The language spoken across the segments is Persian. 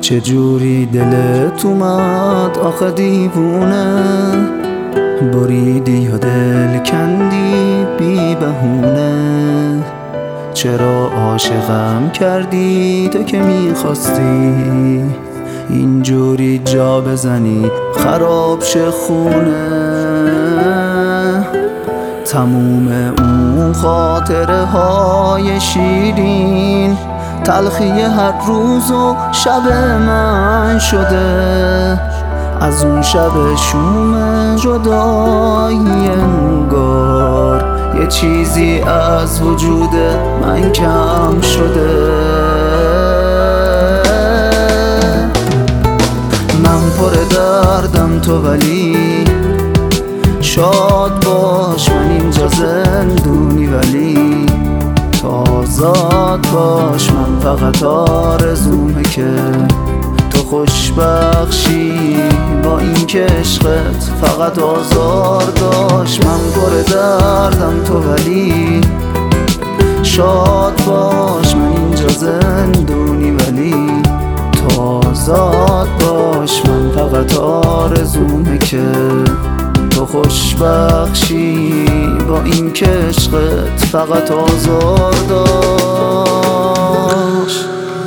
چجوری دلت اومد آخه دیوونه، بریدی یا دل کندی بی بهونه. چرا عاشقم کردی تو که میخواستی اینجوری جا بزنی خراب شه خونه. تموم اون خاطره های شیرین تلخی هر روز و شب من شده، از اون شب شوم جدایی انگار یه چیزی از وجود من کم شده. من پر دردم تو ولی شاد باش، من اینجا زندونی ولی تو آزاد باش. من فقط آرزومه که تو خوشبخشی با این که عشقت فقط آزار داشت. من پر دردم تو ولی شاد باش، من اینجا زندونی ولی تو آزاد باش. من فقط آرزومه که تو خوشبخشی با این که عشقت فقط آزار داشت.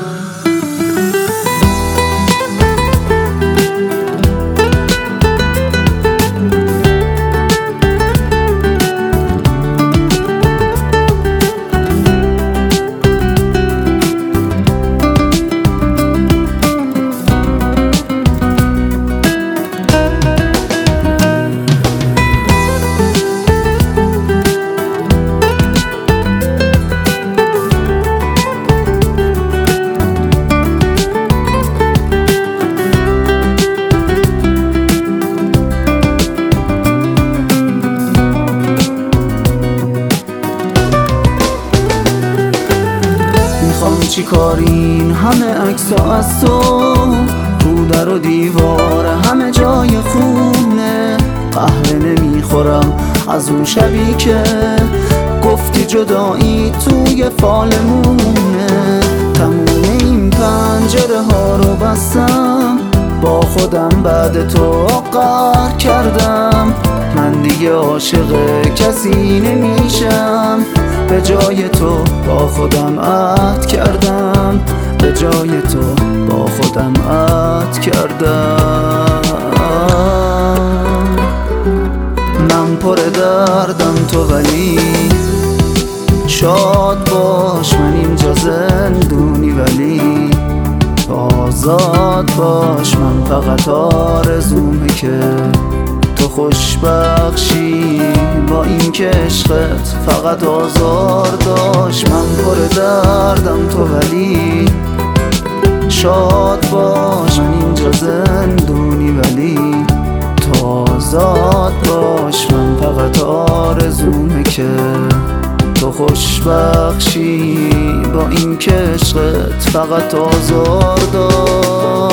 چی کارین همه عکس‌ها از تو رو در و دیوار همه جای خونه. قهوه نمیخورم از اون شبی که گفتی جدایی توی فالمونه. تموم این پنجره ها رو بستم، با خودم بعد تو قهر کردم. من دیگه عاشق کسی نمیشم، به جای تو با خودم عهد کردم، به جای تو با خودم عهد کردم. من پر دردم تو ولی شاد باش، من اینجا زندونی ولی آزاد باش. من فقط آرزومه که تو خوشبخشی با این که عشقت فقط آزار داشت. من پر دردم تو ولی شاد باش، من اینجا زندونی ولی تو آزاد باش. من فقط آرزومه که تو خوشبخشی با این که عشقت فقط آزار داشت.